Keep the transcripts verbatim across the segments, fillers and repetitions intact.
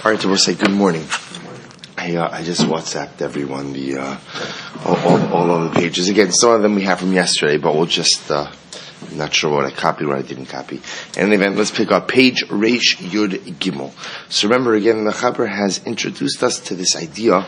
All right, so we'll say good morning. I, uh, I just WhatsApped everyone the uh, all, all, all of the pages. Again, some of them we have from yesterday, but we'll just, uh, I'm not sure what I copied, what I didn't copy. In any event, let's pick up page Reish Yud Gimel. So remember again, the Chaber has introduced us to this idea,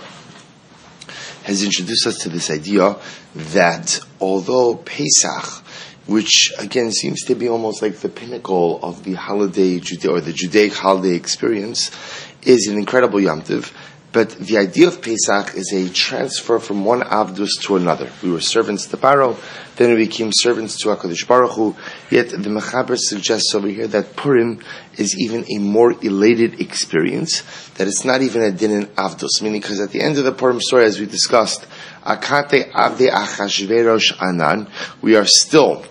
has introduced us to this idea that although Pesach, which again seems to be almost like the pinnacle of the holiday Jude- or the Judaic holiday experience, is an incredible Yom Tov. But the idea of Pesach is a transfer from one Avdus to another. We were servants to Paro, then we became servants to HaKadosh Baruch Hu. Yet the Mechaber suggests over here that Purim is even a more elated experience, that it's not even a din in Avdus, meaning because at the end of the Purim story, as we discussed, Akate Avde Achashverosh Anan, we are still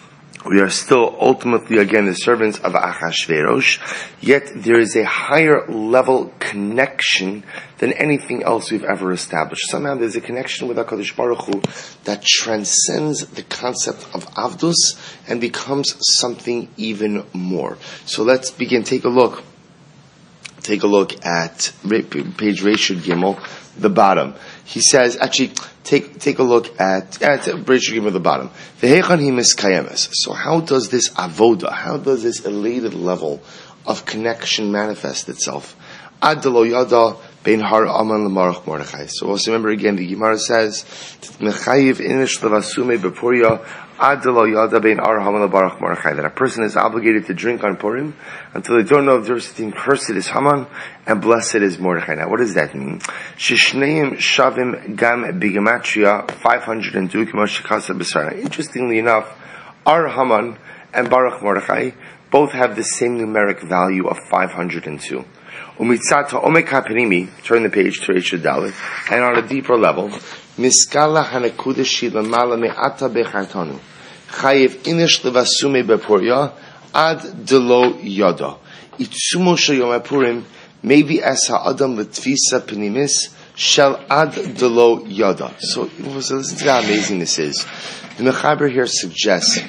We are still ultimately, again, the servants of Achashverosh, yet there is a higher level connection than anything else we've ever established. Somehow there's a connection with HaKadosh Baruch Hu that transcends the concept of Avdus and becomes something even more. So let's begin. Take a look. Take a look at page Reish Yud Gimel, the bottom. He says, actually, take take a look at at Reish Yud Gimel, the bottom. V'hechan hi miskayemes. So how does this avoda, how does this elated level of connection manifest itself? Ad lo yada bein har aman l'marach Mordechai. So also remember again, the Gemara says, mechayiv inish levasume bepuria ad lo yada bein har aman l'marach Mordechai, that a person is obligated to drink on Purim until they don't know if there's something cursed is Haman and blessed is Mordechai. Now, what does that mean? Shishneim shavim gam bigematria five hundred two k'mosh shekasa b'sara. Interestingly enough, Ar Haman and Baruch Mordechai both have the same numeric value of five hundred two. Umitzat ha'omek ha'perimi, turn the page to Reish Yud Dalet, and on a deeper level, miskala hanekuda shilamala me'ata bechartanu chayiv inish levasume bepuria ad delo yada itzumo sheyom Purim maybe as ha'adam letvisa penimis shel ad delo yada. So, so listen to how amazing this is. The Mechaber here suggests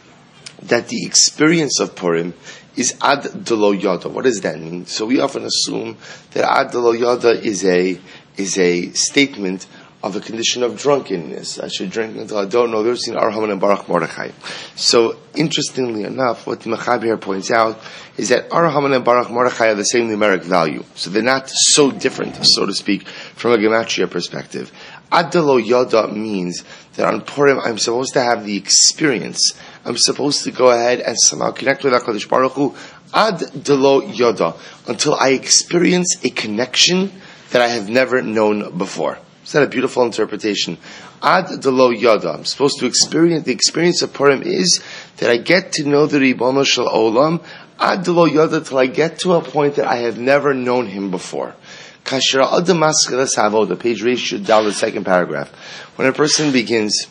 that the experience of Purim is ad delo yada. What does that mean? So we often assume that ad delo yada is a is a statement of a condition of drunkenness. I should drink until I don't know. There's seen Ar Haman and Baruch Mordechai. So interestingly enough, what the Mechaber here points out is that Ar Haman and Baruch Mordechai have the same numeric value. So they're not so different, so to speak, from a gematria perspective. Ad delo yada means that on Purim I'm supposed to have the experience. I'm supposed to go ahead and somehow connect with HaKadosh Baruch Hu ad delo yada, until I experience a connection that I have never known before. Is that a beautiful interpretation? Ad delo yada. I'm supposed to experience, the experience of Purim is that I get to know the Ribono Shel Olam ad delo yada, till I get to a point that I have never known him before. Kasher adam maskilas avoda, page Reish Yud Dalet, the second paragraph. When a person begins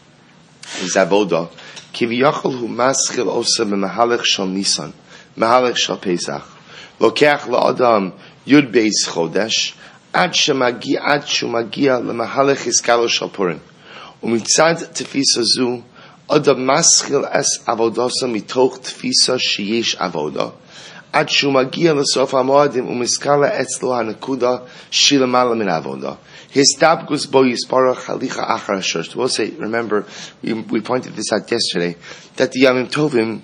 his avoda, kiviyachol hu maskil osa b'mahalech shel Nisan, mahalech shel Pesach, lokeach la'adam yud beis chodesh, ad shemagi ad shumagia l'mahalech iskalo shel Purim, umitzad tefisa zu adam maskil es avodosa mitoch tefisa sheyesh avoda, ad shumagia l'sof hamoadim umiskala etzlo hanekuda shilamala min avoda. His tabgus bo yisparach halicha achar hashorsh. We'll say, remember, we, we pointed this out yesterday, that the Yamim Tovim,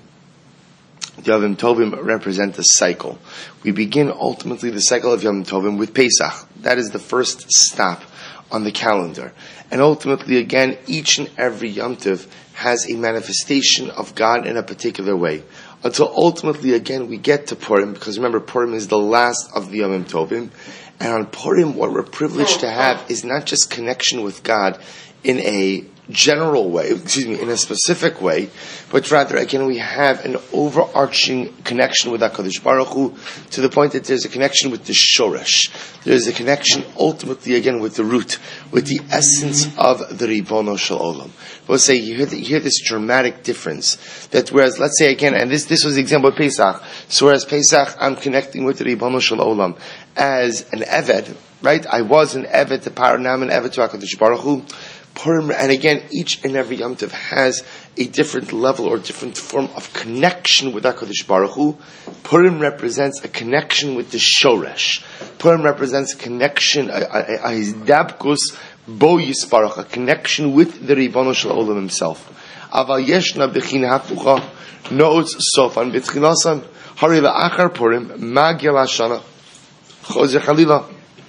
the Yamim Tovim represent a cycle. We begin ultimately the cycle of Yamim Tovim with Pesach. That is the first stop on the calendar. And ultimately, again, each and every Yom Tov has a manifestation of God in a particular way. Until ultimately, again, we get to Purim, because remember, Purim is the last of the Yamim Tovim. And on Purim, what we're privileged to have is not just connection with God in a general way, excuse me, in a specific way, but rather, again, we have an overarching connection with HaKadosh Baruch Hu, to the point that there's a connection with the shoresh. There's a connection, ultimately, again, with the root, with the essence of the Ribono Shel Olam. We'll say, you hear, the, you hear this dramatic difference, that whereas, let's say again, and this, this was the example of Pesach, so whereas Pesach, I'm connecting with the Ribono Shel Olam as an Eved, right? I was an Eved to Paro, now I'm an Eved to HaKadosh Baruch Hu. Purim, and again, each and every Yom Tov has a different level or different form of connection with HaKadosh Baruch Hu. Purim represents a connection with the Shoresh. Purim represents a connection, a hizdabkus bo yisparach, a connection with the Ribono Shel Olam himself. Aval yeshna b'china hapucha no'otz sofan b'tchinasan hari la'achar Purim magya la'shana chozer chalila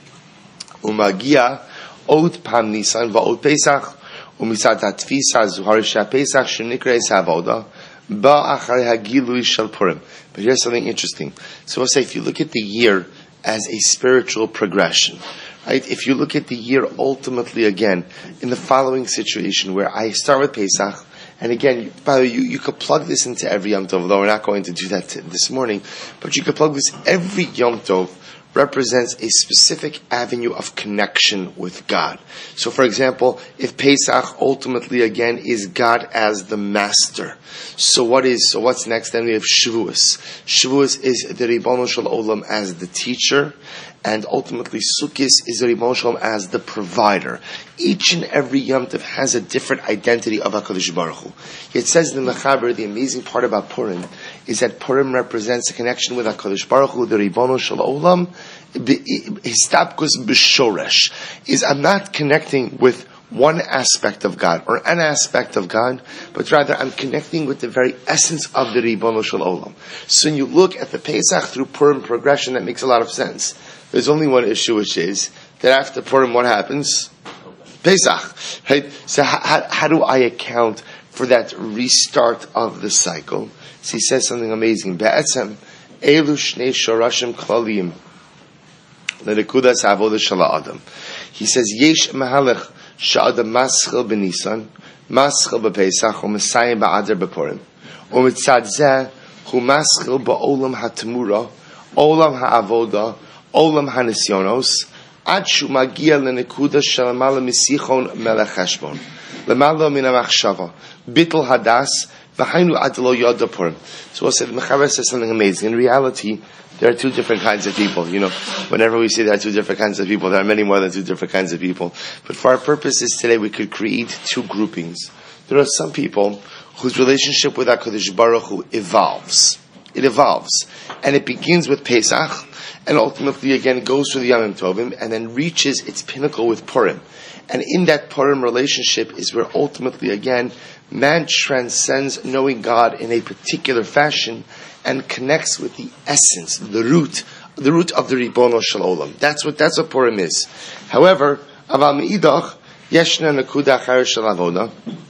umagia od pam nisan va'od pesach umisat hatfisa zuhar shapesach shenikra es havoda ba'achar hagilui shel Purim. But here's something interesting. So I'll say, if you look at the year as a spiritual progression, right? If you look at the year ultimately again in the following situation where I start with Pesach, and again, by the way, you, you could plug this into every Yom Tov, though we're not going to do that t- this morning, but you could plug this every Yom Tov represents a specific avenue of connection with God. So for example, if Pesach ultimately again is God as the master, so what is, so what's next? Then we have Shavuos. Shavuos is the Ribono Shel Olam as the teacher, and ultimately Sukkot is the Ribono Shel Olam as the provider. Each and every Yom Tov has a different identity of HaKadosh Baruch Hu. It says in the Mechaber, the amazing part about Purim is that Purim represents a connection with HaKadosh Baruch Hu, the Ribono Shel Olam. Histapkus b'shoresh is I'm not connecting with one aspect of God or an aspect of God, but rather I'm connecting with the very essence of the Ribono Shel Olam. So when you look at the Pesach through Purim progression, that makes a lot of sense. There's only one issue, which is that after Purim, what happens? Pesach, right? So how, how do I account for that restart of the cycle? So he says something amazing. Be'etzem elu shnei shorashim klaliyim l'nekudas avoda shel adam. He says yesh mahalech sha'adam maschil b'Nisan, maschil b'Pesach, u'mesayim ba'adar b'Purim, u'mitzad zeh hu maschil ba'olam ha'temura, olam ha'avoda, olam ha'nisyonos, ad shu magia l'nekudas shel amala misichon melech Heshbon, l'mala min ha'machshava, bittul hadas, v'hainu ad lo yoda Purim. So we'll say, the Mechaber says something amazing. In reality, there are two different kinds of people. You know, whenever we say there are two different kinds of people, there are many more than two different kinds of people. But for our purposes today, we could create two groupings. There are some people whose relationship with HaKadosh Baruch Hu evolves. It evolves. And it begins with Pesach, and ultimately again goes through the Yom Tovim, and then reaches its pinnacle with Purim. And in that Purim relationship is where ultimately again, man transcends knowing God in a particular fashion and connects with the essence, the root, the root of the Ribono Shel Olam. That's what that's what Purim is. However, aval meidach yeshna nekuda achar shel avoda.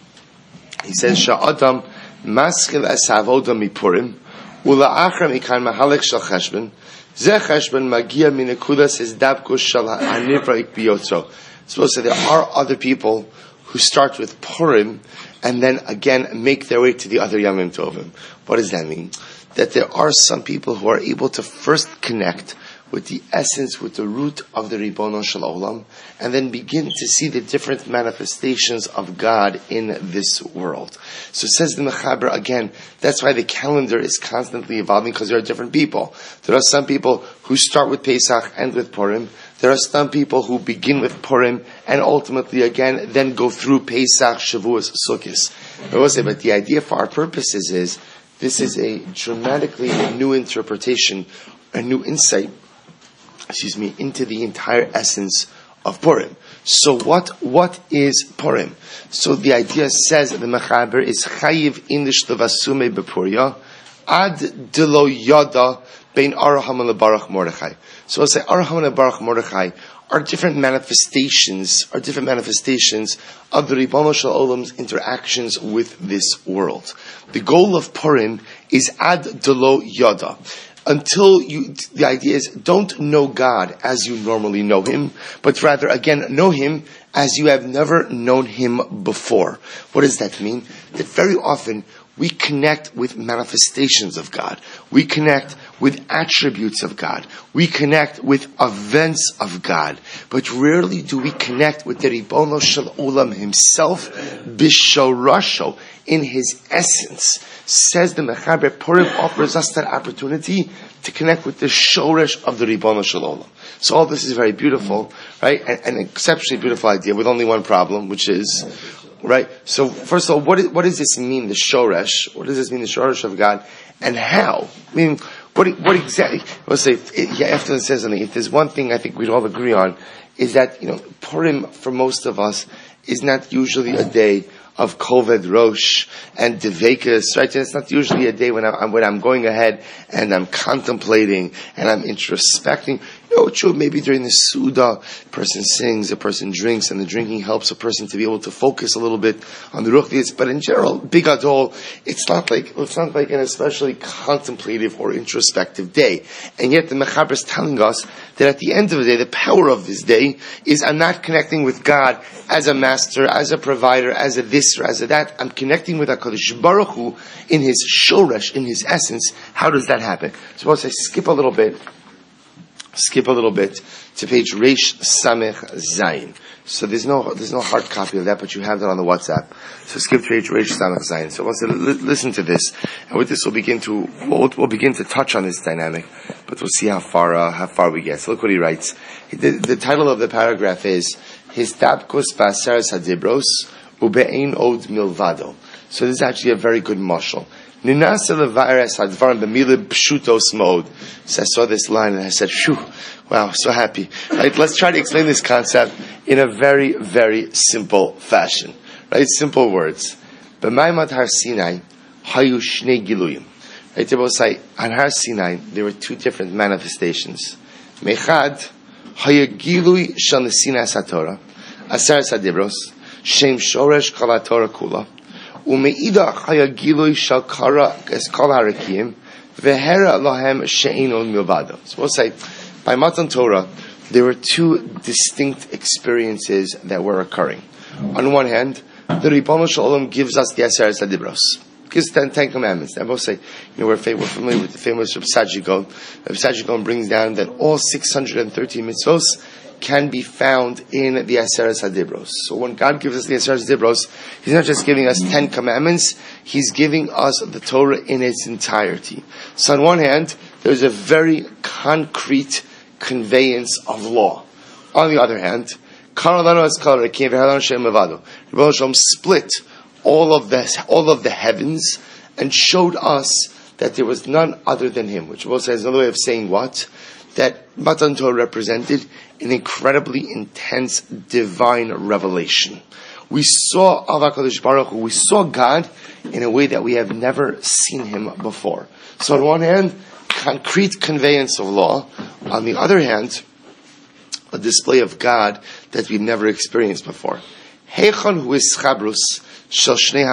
He says sha'adam maskil es avoda mipurim ula'achar mikan mahalek shel cheshbon ze cheshbon magia minekudas his dabkus shel hanivra ikbiyotzo. Suppose that there are other people who start with Purim and then again make their way to the other Yom Tovim. What does that mean? That there are some people who are able to first connect with the essence, with the root of the Ribono Shel Olam, and then begin to see the different manifestations of God in this world. So says the Mechaber again, that's why the calendar is constantly evolving, because there are different people. There are some people who start with Pesach and with Purim. There are some people who begin with Purim and ultimately again then go through Pesach, Shavuos, Sukkot. I will say, but the idea for our purposes is this is a dramatically new interpretation, a new insight, excuse me, into the entire essence of Purim. So what what is Purim? So the idea says the Mechaber is chayiv indish levasume bepuria ad delo yada bein Araham and Baruch Mordechai. So I'll say Araham and Baruch Mordechai are different manifestations, are different manifestations of the Ribono Shel Olam's interactions with this world. The goal of Purim is ad delo yada. Until you, the idea is don't know God as you normally know Him, but rather again know Him as you have never known Him before. What does that mean? That very often we connect with manifestations of God. We connect with attributes of God. We connect with events of God. But rarely do we connect with the Ribono Shel Olam Himself, B'shorasho, in His essence. Says the Mechaber, Purim offers us that opportunity to connect with the shoresh of the Ribono Shel Olam. So all this is very beautiful, right? And an exceptionally beautiful idea with only one problem, which is Right? So, first of all, what, is, what does this mean, the shoresh? What does this mean, the shoresh of God? And how? I mean, what, what exactly? Let's say, it, yeah, after it says something, if there's one thing I think we'd all agree on, is that, you know, Purim, for most of us, is not usually a day of Koved Rosh and Devekas, right? It's not usually a day when I'm, when I'm going ahead and I'm contemplating and I'm introspecting. You know, true, maybe during the Suda, a person sings, a person drinks, and the drinking helps a person to be able to focus a little bit on the Ruchnias. But in general, Big Adol, it's not like, it's not like an especially contemplative or introspective day. And yet the Mechaber is telling us that at the end of the day, the power of this day is I'm not connecting with God as a master, as a provider, as a this or as a that. I'm connecting with HaKadosh Baruch Hu in his shoresh, in his essence. How does that happen? So I'll say, skip a little bit. Skip a little bit to page Reish Samech Zayin. So there's no there's no hard copy of that, but you have that on the WhatsApp. So skip to page Reish Samech Zayin. So once li- listen to this, and with this we'll begin to we'll, we'll begin to touch on this dynamic, but we'll see how far uh, how far we get. So look what he writes. The, the title of the paragraph is Histabkus Ba'aseres Hadibros Ube'ein Od Milvado. So this is actually a very good mashal. Ninasa levares hadvarim b'milib pshutos mode. So I saw this line and I said, "Phew, wow, so happy." Right? Let's try to explain this concept in a very, very simple fashion. Right? Simple words. B'maymat Har Sinai hayu shnei giluyim. Right? They both say on Har Sinai there were two different manifestations. Mechad hayu gilui shal nesinas haTorah, aseres hadibros, shem shoresh kol haTorah kula. Umeida chaya gilui shal kara es kol harakim vehera lahem she'enon milvado. So we'll say, by Matan Torah, there were two distinct experiences that were occurring. On one hand, the Ribono Shel Olam gives us the Aseres Hadibros, gives the Ten Commandments. And we'll say, you know, we're, we're familiar with the famous Reb Saadia Gaon. Reb Saadia Gaon brings down that all six hundred thirteen mitzvos can be found in the Aseres Hadibros. So when God gives us the Aseres Hadibros, He's not just giving us Ten Commandments, He's giving us the Torah in its entirety. So on one hand, there's a very concrete conveyance of law. On the other hand, Rebbe Shalom split all of the all of the heavens and showed us that there was none other than Him, which Rebbe says another way of saying what? That Matan Torah represented an incredibly intense divine revelation. We saw HaKadosh Baruch Hu, we saw God in a way that we have never seen Him before. So on one hand, concrete conveyance of law. On the other hand, a display of God that we've never experienced before. Heichon hu ischabrus shel shnei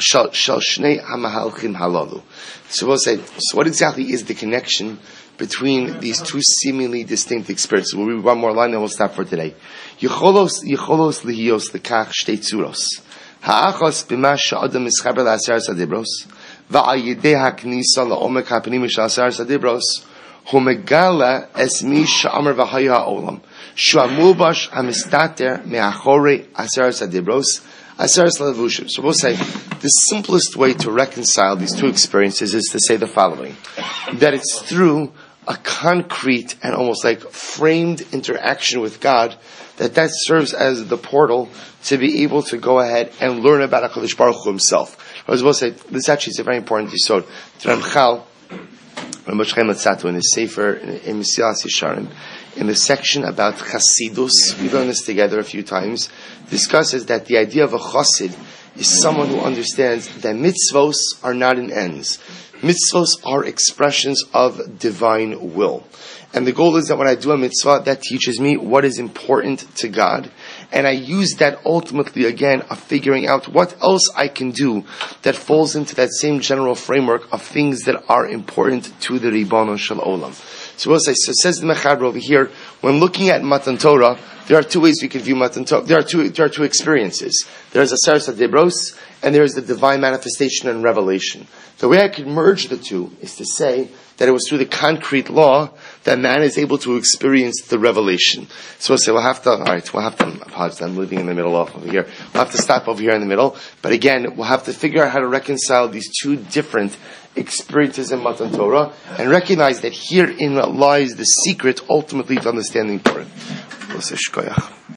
hamahalchim halalu. So we'll say, so what exactly is the connection between these two seemingly distinct experiences? We'll read one more line and we'll stop for today. Yicholos yicholos lihios lekach shtei tzuros. Ha'achos b'ma she'adam ischaber la'aseres hadibros va'al yidei ha'knisa la'omek ha'pnimi shel aseres hadibros hu megala es mi she'amar v'hayu ha'olam shu'amulbash ha'mistater me'achorei aseres hadibros aseres levushim. So we'll say the simplest way to reconcile these two experiences is to say the following: that it's through a concrete and almost like framed interaction with God that that serves as the portal to be able to go ahead and learn about HaKadosh Baruch Hu Himself. I was about to say, this actually is a very important yisod. Ramchal, Ramach Chaim Latzato, in his Sefer, in Mesilas Yesharim, in the section about Chasidus, we learned this together a few times, discusses that the idea of a Chassid is someone who understands that mitzvos are not an ends. Mitzvos are expressions of divine will. And the goal is that when I do a mitzvah, that teaches me what is important to God. And I use that ultimately, again, of figuring out what else I can do that falls into that same general framework of things that are important to the Ribono Shel Olam. So we'll say, so says the Mechaber over here, when looking at Matan Torah, there are two ways we can view Matan Torah. There are two, there are two experiences. There's Aseres Hadibros, and there's the divine manifestation and revelation. The way I could merge the two is to say that it was through the concrete law that man is able to experience the revelation. So we'll say, we'll have to, alright, we'll have to, apologize, I'm living in the middle of over here. We'll have to stop over here in the middle. But again, we'll have to figure out how to reconcile these two different experiences in Matan Torah and recognize that herein lies the secret ultimately to understanding Torah. We'll say, Shkoyach.